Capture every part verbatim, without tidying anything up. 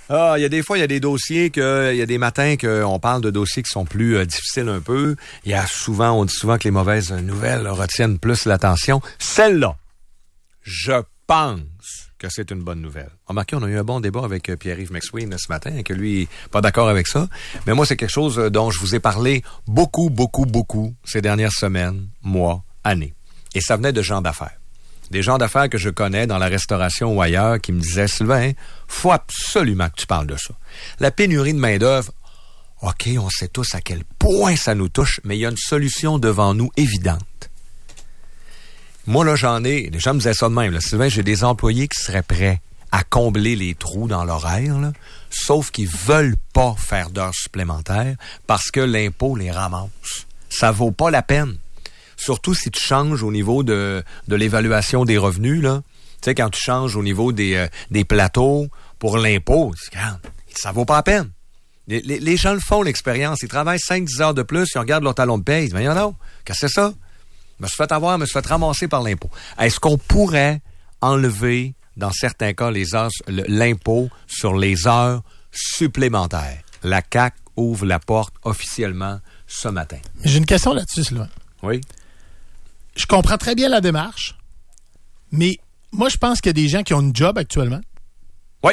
Ah, il y a des fois, il y a des dossiers que, il y a des matins qu'on parle de dossiers qui sont plus euh, difficiles un peu. Il y a souvent, on dit souvent que les mauvaises nouvelles retiennent plus l'attention. Celle-là, je pense que c'est une bonne nouvelle. Remarquez, on a eu un bon débat avec Pierre-Yves McSween ce matin, que lui, pas d'accord avec ça. Mais moi, c'est quelque chose dont je vous ai parlé beaucoup, beaucoup, beaucoup ces dernières semaines, mois, années. Et ça venait de gens d'affaires. Des gens d'affaires que je connais dans la restauration ou ailleurs qui me disaient, Sylvain, faut absolument que tu parles de ça. La pénurie de main-d'œuvre, OK, on sait tous à quel point ça nous touche, mais il y a une solution devant nous évidente. Moi, là, j'en ai, les gens me disaient ça de même, là, Sylvain, j'ai des employés qui seraient prêts à combler les trous dans l'horaire, là, sauf qu'ils veulent pas faire d'heures supplémentaires parce que l'impôt les ramasse. Ça vaut pas la peine. Surtout si tu changes au niveau de, de l'évaluation des revenus, là. Tu sais, quand tu changes au niveau des, euh, des plateaux pour l'impôt, ça vaut pas la peine. Les, les, les gens le font, l'expérience. Ils travaillent cinq dix heures de plus, ils regardent leur talon de paie, ils disent, voyons donc, qu'est-ce que c'est ça? Je me suis fait avoir, je me suis fait ramasser par l'impôt. Est-ce qu'on pourrait enlever, dans certains cas, les heures, l'impôt sur les heures supplémentaires? La C A Q ouvre la porte officiellement ce matin. J'ai une question là-dessus, Sylvain. Oui. Je comprends très bien la démarche, mais moi, je pense qu'il y a des gens qui ont une job actuellement. Oui.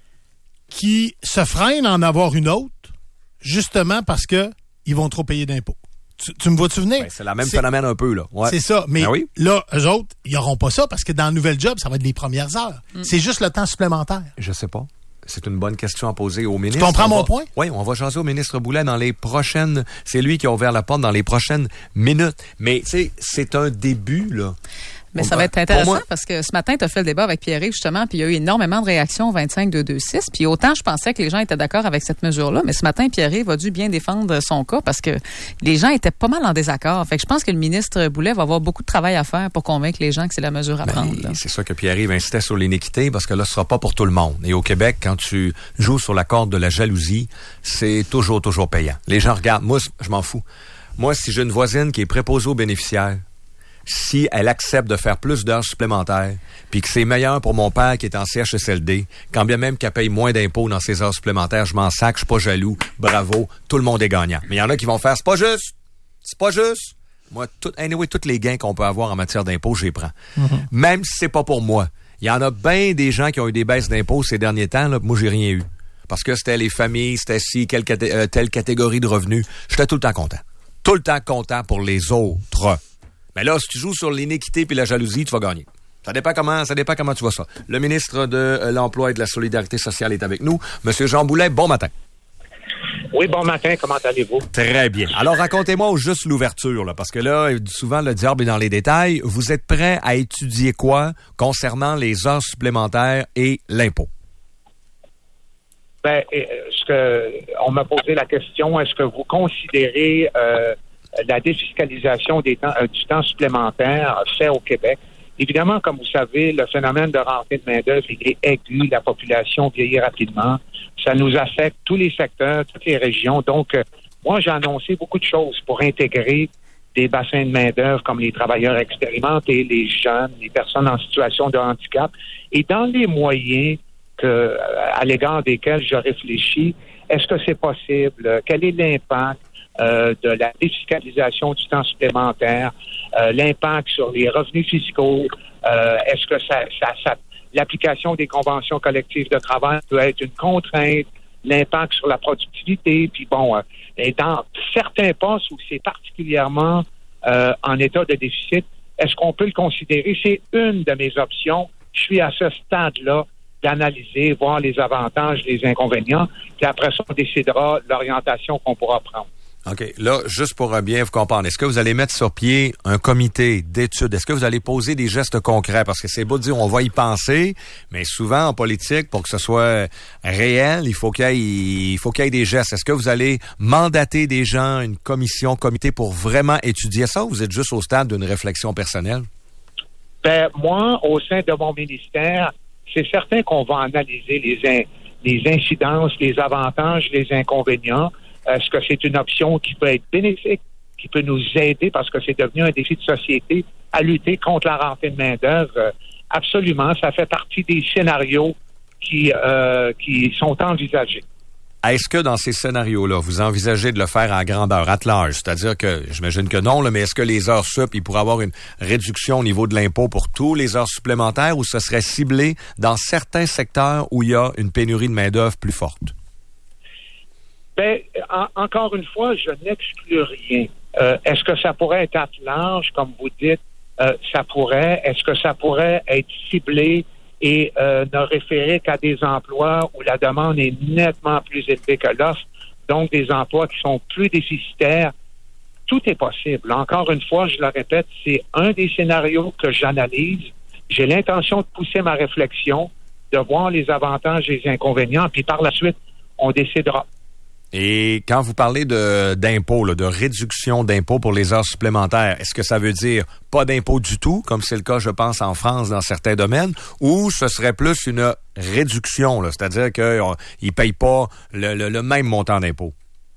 Qui se freinent à en avoir une autre, justement parce que ils vont trop payer d'impôts. Tu, tu me vois-tu venir? Ben, c'est le même c'est, phénomène un peu, là. Ouais. C'est ça. Mais ben oui. là, eux autres, ils n'auront pas ça parce que dans le nouvel job, ça va être les premières heures. Mm. C'est juste le temps supplémentaire. Je sais pas. C'est une bonne question à poser au ministre. Tu comprends on mon va, point? Oui, on va jaser au ministre Boulet dans les prochaines... C'est lui qui a ouvert la porte dans les prochaines minutes. Mais, tu sais, c'est un début, là. Mais ça va être intéressant parce que ce matin, tu as fait le débat avec Pierre-Yves, justement, puis il y a eu énormément de réactions au vingt-cinq deux deux six. Puis autant, je pensais que les gens étaient d'accord avec cette mesure-là, mais ce matin, Pierre-Yves a dû bien défendre son cas parce que les gens étaient pas mal en désaccord. Fait que je pense que le ministre Boulet va avoir beaucoup de travail à faire pour convaincre les gens que c'est la mesure à ben, prendre. Là. C'est ça que Pierre-Yves insistait sur l'iniquité parce que là, ce sera pas pour tout le monde. Et au Québec, quand tu joues sur la corde de la jalousie, c'est toujours, toujours payant. Les gens regardent. Moi, je m'en fous. Moi, si j'ai une voisine qui est préposée aux bénéficiaires, si elle accepte de faire plus d'heures supplémentaires, puis que c'est meilleur pour mon père qui est en C H S L D, quand bien même qu'elle paye moins d'impôts dans ses heures supplémentaires, je m'en sac, je suis pas jaloux, bravo, tout le monde est gagnant. Mais il y en a qui vont faire, c'est pas juste, c'est pas juste. Moi, tout, anyway, tous les gains qu'on peut avoir en matière d'impôts, je les prends. Mm-hmm. Même si c'est pas pour moi. Il y en a bien des gens qui ont eu des baisses d'impôts ces derniers temps, là, moi j'ai rien eu. Parce que c'était les familles, c'était si, quelle, euh, telle catégorie de revenus. J'étais tout le temps content. Tout le temps content pour les autres. Mais là, si tu joues sur l'iniquité puis la jalousie, tu vas gagner. Ça dépend comment, ça dépend comment tu vois ça. Le ministre de l'Emploi et de la Solidarité sociale est avec nous. Monsieur Jean Boulet, bon matin. Oui, bon matin. Comment allez-vous? Très bien. Alors, racontez-moi juste l'ouverture, là, parce que là, souvent, le diable est dans les détails. Vous êtes prêt à étudier quoi concernant les heures supplémentaires et l'impôt? Ben, est-ce que, on m'a posé la question, est-ce que vous considérez... Euh, la défiscalisation des temps, euh, du temps supplémentaire fait au Québec. Évidemment, comme vous savez, le phénomène de rentrée de main-d'œuvre est aigu, la population vieillit rapidement. Ça nous affecte tous les secteurs, toutes les régions. Donc, euh, moi, j'ai annoncé beaucoup de choses pour intégrer des bassins de main-d'œuvre comme les travailleurs expérimentés, les jeunes, les personnes en situation de handicap. Et dans les moyens que, à l'égard desquels je réfléchis, est-ce que c'est possible? Quel est l'impact? Euh, de la défiscalisation du temps supplémentaire, euh, l'impact sur les revenus fiscaux, euh, est-ce que ça, ça, ça, l'application des conventions collectives de travail peut être une contrainte, l'impact sur la productivité, puis bon, euh, et dans certains postes où c'est particulièrement euh, en état de déficit, est-ce qu'on peut le considérer? C'est une de mes options. Je suis à ce stade-là d'analyser, voir les avantages, les inconvénients, puis après ça, on décidera l'orientation qu'on pourra prendre. OK. Là, juste pour bien vous comprendre, est-ce que vous allez mettre sur pied un comité d'études? Est-ce que vous allez poser des gestes concrets? Parce que c'est beau de dire on va y penser, mais souvent en politique, pour que ce soit réel, il faut qu'il y ait, il faut qu'il y ait des gestes. Est-ce que vous allez mandater des gens, une commission, un comité pour vraiment étudier ça ou vous êtes juste au stade d'une réflexion personnelle? Ben, moi, au sein de mon ministère, c'est certain qu'on va analyser les, in, les incidences, les avantages, les inconvénients. Est-ce que c'est une option qui peut être bénéfique, qui peut nous aider parce que c'est devenu un défi de société à lutter contre la rentrée de main-d'œuvre? Absolument, ça fait partie des scénarios qui, euh, qui sont envisagés. Est-ce que dans ces scénarios-là, vous envisagez de le faire à grandeur, at large? C'est-à-dire que, j'imagine que non, là, mais est-ce que les heures sup, il pourrait avoir une réduction au niveau de l'impôt pour tous les heures supplémentaires ou ce serait ciblé dans certains secteurs où il y a une pénurie de main-d'œuvre plus forte? Ben, en, encore une fois, je n'exclus rien. Euh, est-ce que ça pourrait être at large, comme vous dites? Euh, ça pourrait. Est-ce que ça pourrait être ciblé et euh, ne référer qu'à des emplois où la demande est nettement plus élevée que l'offre, donc des emplois qui sont plus déficitaires? Tout est possible. Encore une fois, je le répète, c'est un des scénarios que j'analyse. J'ai l'intention de pousser ma réflexion, de voir les avantages et les inconvénients, puis par la suite, on décidera. Et quand vous parlez de d'impôts, là, de réduction d'impôts pour les heures supplémentaires, est-ce que ça veut dire pas d'impôts du tout, comme c'est le cas, je pense, en France dans certains domaines, ou ce serait plus une réduction, là, c'est-à-dire qu'ils ne payent pas le, le, le même montant d'impôts?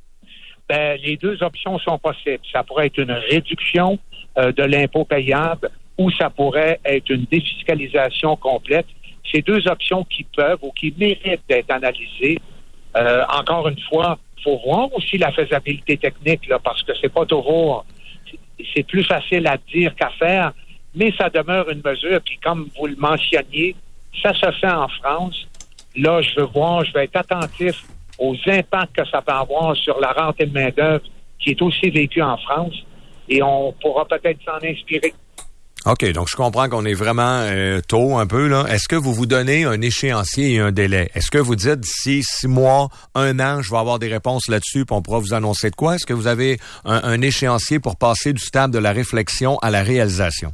Ben, les deux options sont possibles. Ça pourrait être une réduction euh, de l'impôt payable ou ça pourrait être une défiscalisation complète. C'est deux options qui peuvent ou qui méritent d'être analysées. Euh, encore une fois, il faut voir aussi la faisabilité technique, là, parce que c'est pas toujours, c'est plus facile à dire qu'à faire, mais ça demeure une mesure. Puis comme vous le mentionniez, ça se fait en France. Là, je veux voir, je vais être attentif aux impacts que ça peut avoir sur la rente et de main-d'œuvre qui est aussi vécue en France, et on pourra peut-être s'en inspirer. OK, donc je comprends qu'on est vraiment euh, tôt un peu, là. Est-ce que vous vous donnez un échéancier et un délai? Est-ce que vous dites d'ici six mois, un an, je vais avoir des réponses là-dessus puis on pourra vous annoncer de quoi? Est-ce que vous avez un, un échéancier pour passer du stade de la réflexion à la réalisation?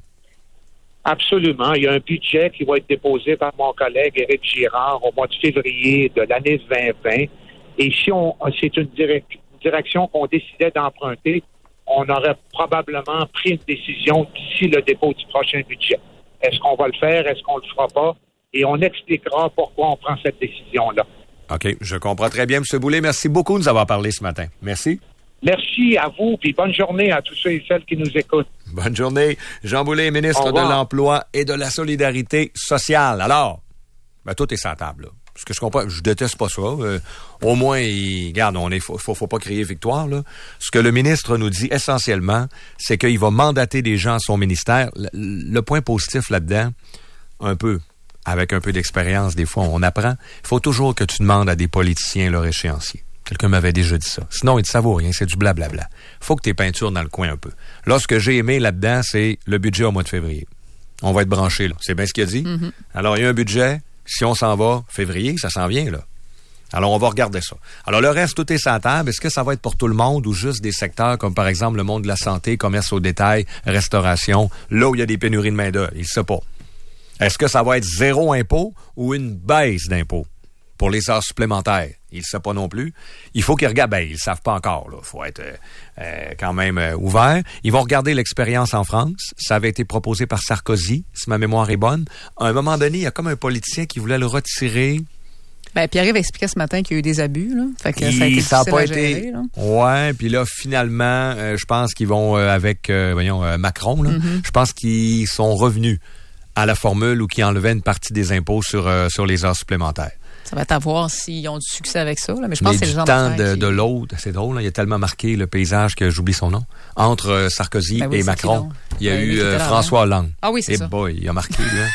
Absolument. Il y a un budget qui va être déposé par mon collègue Éric Girard au mois de février de l'année vingt vingt. Et si on, c'est une direc- direction qu'on décidait d'emprunter, on aurait probablement pris une décision d'ici le dépôt du prochain budget. Est-ce qu'on va le faire? Est-ce qu'on le fera pas? Et on expliquera pourquoi on prend cette décision-là. OK, je comprends très bien. M. Boulay, merci beaucoup de nous avoir parlé ce matin. Merci. Merci à vous, puis bonne journée à tous ceux et celles qui nous écoutent. Bonne journée. Jean Boulay, ministre de l'Emploi et de la Solidarité sociale. Alors, ben, tout est sur la table, là. Ce que je comprends, je déteste pas ça. Euh, au moins, il, regarde, on est, faut, faut, faut pas crier victoire, là. Ce que le ministre nous dit essentiellement, c'est qu'il va mandater des gens à son ministère. Le, le point positif là-dedans, un peu, avec un peu d'expérience, des fois, on apprend. Il faut toujours que tu demandes à des politiciens leur échéancier. Quelqu'un m'avait déjà dit ça. Sinon, ça vaut rien, c'est du blablabla. Faut que tu aies peinture dans le coin un peu. Là, ce que j'ai aimé là-dedans, c'est le budget au mois de février. On va être branché, là. C'est bien ce qu'il a dit. Mm-hmm. Alors, il y a un budget. Si on s'en va, février, ça s'en vient, là. Alors, on va regarder ça. Alors, le reste, tout est sur la table. Est-ce que ça va être pour tout le monde ou juste des secteurs comme, par exemple, le monde de la santé, commerce au détail, restauration, là où il y a des pénuries de main-d'œuvre? Il ne sait pas. Est-ce que ça va être zéro impôt ou une baisse d'impôt pour les heures supplémentaires? Il ne sait pas non plus. Il faut qu'ils regardent. Ben, ils ne savent pas encore, là. Il faut être euh, euh, quand même euh, ouvert. Ils vont regarder l'expérience en France. Ça avait été proposé par Sarkozy, si ma mémoire est bonne. À un moment donné, il y a comme un politicien qui voulait le retirer. Ben, Pierre-Yves expliquait ce matin qu'il y a eu des abus, là. Fait que ça a été ça a pas à été. Gérer, là. Ouais, puis là, finalement, euh, je pense qu'ils vont euh, avec, euh, voyons, euh, Macron, là. Mm-hmm. Je pense qu'ils sont revenus à la formule où qu'ils enlevaient une partie des impôts sur, euh, sur les heures supplémentaires. Ça va être à voir s'ils ont du succès avec ça. Là. Mais je pense mais que c'est du le genre temps de, de, qui... de l'autre, c'est drôle, là, il a tellement marqué le paysage que j'oublie son nom. Entre euh, Sarkozy ben oui, et Macron, il y a ben, eu euh, là, François hein. Hollande. Ah oui, c'est et ça. boy, il a marqué, là.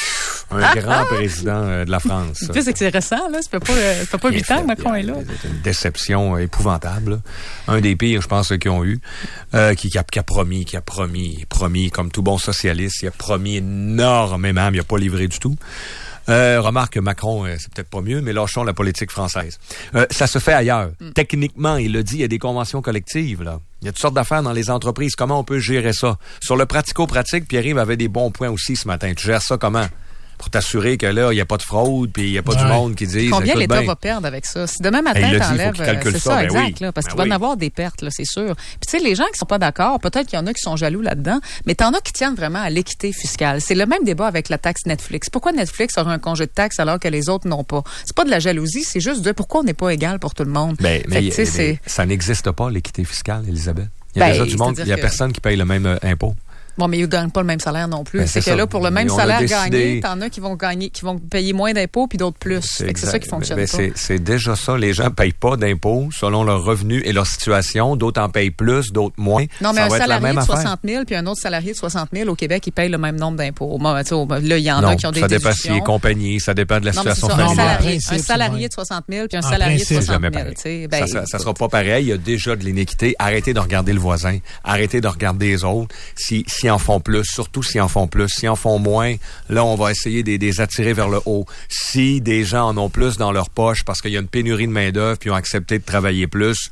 Un grand président euh, de la France. Le plus, c'est que c'est récent, là. Ça fait pas, ça fait pas huit ans que Macron est là. C'est une déception épouvantable. Là. Un des pires, je pense, qu'ils ont eu. Euh, qui, qui, a, qui a promis, qui a promis, promis, comme tout bon socialiste, il a promis énormément, mais il n'a pas livré du tout. Euh, remarque que Macron, euh, c'est peut-être pas mieux, mais lâchons la politique française. Euh, ça se fait ailleurs. Mm. Techniquement, il le dit, il y a des conventions collectives, là. Il y a toutes sortes d'affaires dans les entreprises. Comment on peut gérer ça? Sur le pratico-pratique, Pierre-Yves avait des bons points aussi ce matin. Tu gères ça comment? Pour t'assurer que là, il n'y a pas de fraude, puis il n'y a pas ouais. du monde qui dise... Combien l'État ben, va perdre avec ça? Si demain matin, hey, t'enlèves... C'est ça, ça exact, ben oui. là, parce ben qu'il va oui. en avoir des pertes, là, c'est sûr. Puis tu sais, les gens qui sont pas d'accord, peut-être qu'il y en a qui sont jaloux là-dedans, mais t'en as qui tiennent vraiment à l'équité fiscale. C'est le même débat avec la taxe Netflix. Pourquoi Netflix aura un congé de taxe alors que les autres n'ont pas? C'est pas de la jalousie, c'est juste de pourquoi on n'est pas égal pour tout le monde. Ben, mais, que, mais ça n'existe pas, l'équité fiscale, Elisabeth. Il y a ben, déjà du monde, il y a que... personne qui paye le même euh, impôt. Bon, mais ils ne gagnent pas le même salaire non plus. Ben, c'est, c'est que ça. là, pour le même Mais salaire décidé... gagné, t'en as qui vont gagner, qui vont payer moins d'impôts puis d'autres plus. C'est, fait que c'est ça qui fonctionne ben, pas. C'est, c'est déjà ça. Les gens payent pas d'impôts selon leurs revenus et leur situation. D'autres en payent plus, d'autres moins. Non, mais ça un va salarié être la même de soixante affaire. mille puis un autre salarié de soixante mille au Québec, ils payent le même nombre d'impôts. Là, il y en non, a qui ont des ça dépend déductions. s'il est compagnie, ça dépend de la Non, mais c'est situation ça, un familiale. salarié, principe, un c'est salarié vrai. de soixante mille puis un En salarié principe, de soixante jamais mille. pareil. tu sais, Ben, ça, ça, ça sera pas pareil. Il y a déjà de l'iniquité. Arrêtez de regarder le voisin. Arrêtez de regarder les autres. Si, s'ils en font plus, surtout s'ils en font plus. S'ils en font moins, là, on va essayer de les attirer vers le haut. Si des gens en ont plus dans leur poche parce qu'il y a une pénurie de main-d'œuvre puis ils ont accepté de travailler plus,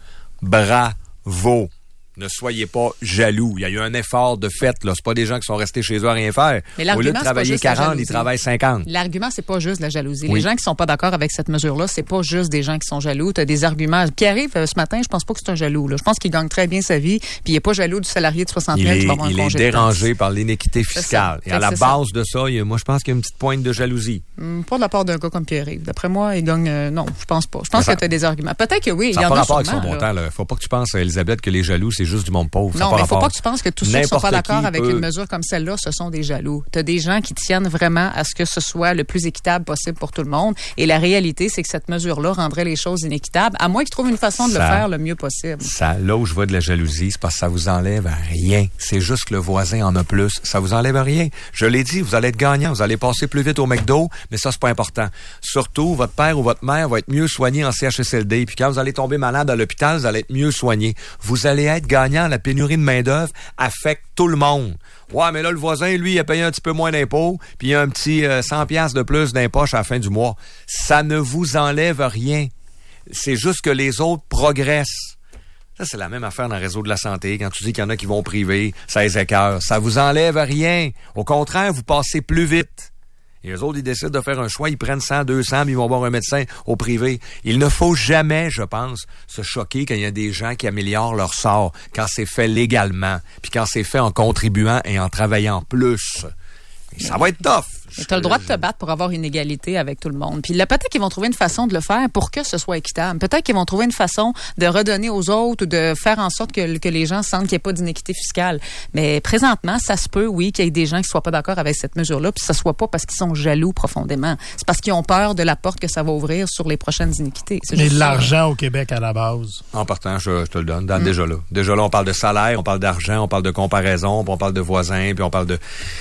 bravo. Ne soyez pas jaloux. Il y a eu un effort de fait, là. C'est pas des gens qui sont restés chez eux à rien faire. Mais Au lieu de l'argument, c'est pas travailler juste la quarante, ils jalousie. travaillent cinquante. L'argument, c'est pas juste la jalousie. Oui. Les gens qui sont pas d'accord avec cette mesure-là, c'est pas juste des gens qui sont jaloux. T'as des arguments. Pierre-Yves, ce matin, je pense pas que c'est un jaloux, là. Je pense qu'il gagne très bien sa vie, puis il est pas jaloux du salarié de soixante Il mille qui est, va avoir un il est congé de dérangé par l'inéquité C'est fiscale. ça. Et à Fait la que c'est ça. base de ça, il y a- moi, je pense qu'il y a une petite pointe de jalousie. Hum, Pas de la part d'un gars comme Pierre-Yves. D'après moi, il gagne... euh, non, je pense pas. Je pense Ça- que tu as des arguments. Peut-être que oui, il Ça y n'a en pas a rapport avec son sûrement, là. montant. Là. Faut pas que tu penses, Elisabeth, que les jaloux, c'est juste du monde pauvre. Ça Non, n'a mais pas il faut rapport. pas que tu penses que tous ceux qui sont pas N'importe d'accord qui avec peut- une mesure comme celle-là, ce sont des jaloux. Tu as des gens qui tiennent vraiment à ce que ce soit le plus équitable possible pour tout le monde. Et la réalité, c'est que cette mesure-là rendrait les choses inéquitables, à moins qu'ils trouvent une façon de Ça- le faire le mieux possible. Ça, là où je vois de la jalousie, c'est parce que ça vous enlève rien. C'est juste que le voisin en a plus. Ça vous enlève rien. Je l'ai dit, vous allez être gagnant. Vous allez passer plus vite au McDo, mais ça, c'est pas important. Surtout, votre père ou votre mère va être mieux soigné en C H S L D. Puis quand vous allez tomber malade à l'hôpital, vous allez être mieux soigné. Vous allez être gagnant. La pénurie de main-d'œuvre affecte tout le monde. Ouais, mais là, le voisin, lui, il a payé un petit peu moins d'impôts, puis il a un petit euh, cent piastres de plus d'impoche à la fin du mois. Ça ne vous enlève rien. C'est juste que les autres progressent. Ça, c'est la même affaire dans le réseau de la santé. Quand tu dis qu'il y en a qui vont au privé, ça les écœure. Ça vous enlève rien. Au contraire, vous passez plus vite. Et eux autres, ils décident de faire un choix, ils prennent cent, deux cents, puis ils vont voir un médecin au privé. Il ne faut jamais, je pense, se choquer quand il y a des gens qui améliorent leur sort, quand c'est fait légalement, puis quand c'est fait en contribuant et en travaillant plus. Et ça va être tough. Tu as le droit de te battre pour avoir une égalité avec tout le monde. Puis là, peut-être qu'ils vont trouver une façon de le faire pour que ce soit équitable. Peut-être qu'ils vont trouver une façon de redonner aux autres ou de faire en sorte que, que les gens sentent qu'il n'y ait pas d'inéquité fiscale. Mais présentement, ça se peut, oui, qu'il y ait des gens qui ne soient pas d'accord avec cette mesure-là, puis ça ne soit pas parce qu'ils sont jaloux profondément. C'est parce qu'ils ont peur de la porte que ça va ouvrir sur les prochaines iniquités. C'est Mais juste ça. l'argent au Québec à la base. En partant, je, je te le donne, dans, mm. déjà là. Déjà là, on parle de salaire, on parle d'argent, on parle de comparaison, puis on parle de voisins, puis on parle de...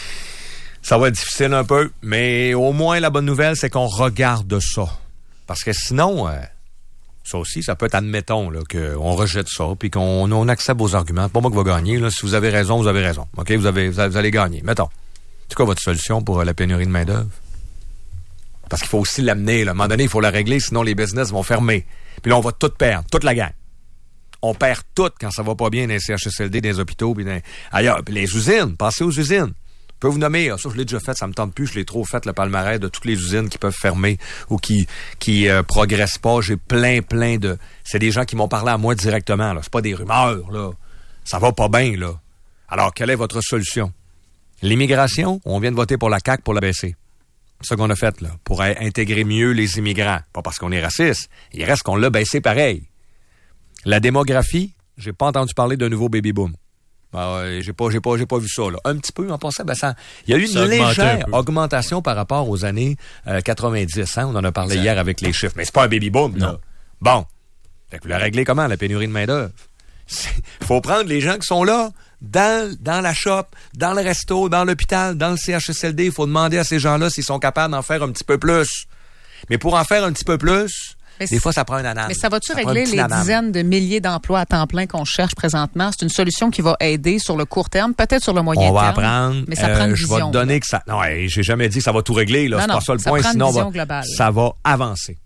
Ça va être difficile un peu, mais au moins la bonne nouvelle, c'est qu'on regarde ça. Parce que sinon, euh, ça aussi, ça peut être, admettons, là, qu'on rejette ça, puis qu'on on accepte vos arguments. C'est pas moi qui va gagner. Là. Si vous avez raison, vous avez raison. OK? Vous, avez, vous, avez, vous allez gagner. Mettons. C'est quoi votre solution pour euh, la pénurie de main-d'œuvre? Parce qu'il faut aussi l'amener. Là. À un moment donné, il faut la régler, sinon les business vont fermer. Puis là, on va tout perdre, toute la gang. On perd tout quand ça va pas bien dans les C H S L D, dans les hôpitaux, puis dans... ailleurs. Puis les usines, pensez aux usines. Je peux vous nommer, ça je l'ai déjà fait, ça me tente plus, je l'ai trop fait le palmarès de toutes les usines qui peuvent fermer ou qui qui euh, progressent pas. J'ai plein, plein de... C'est des gens qui m'ont parlé à moi directement, là. C'est pas des rumeurs, là. Ça va pas bien, là. Alors, quelle est votre solution? L'immigration, on vient de voter pour la C A Q pour la baisser. C'est ça qu'on a fait, là, pour intégrer mieux les immigrants. Pas parce qu'on est raciste, il reste qu'on l'a baissé pareil. La démographie, j'ai pas entendu parler d'un nouveau baby-boom. Ben, ouais, j'ai pas, j'ai pas, j'ai pas vu ça, là. Un petit peu, en passant, ben, ça, il y a eu une légère augmentation par rapport aux années euh, quatre-vingt-dix, hein. On en a parlé exact. Hier avec les chiffres. Mais c'est pas un baby-boom, là. Bon. Fait que vous la réglez comment, la pénurie de main-d'œuvre? Il faut prendre les gens qui sont là, dans, dans la shop, dans le resto, dans l'hôpital, dans le C H S L D. Il faut demander à ces gens-là s'ils sont capables d'en faire un petit peu plus. Mais pour en faire un petit peu plus, mais des fois, ça prend un ananas. Mais ça va-tu ça régler les anane. dizaines de milliers d'emplois à temps plein qu'on cherche présentement? C'est une solution qui va aider sur le court terme, peut-être sur le moyen terme. On va apprendre. Mais ça euh, prend une je vision. vais te donner là. que ça... Non, j'ai jamais dit que ça va tout régler. Là. Non, c'est non, pas ça le ça point. Prend Sinon, une vision va... globale. ça va avancer.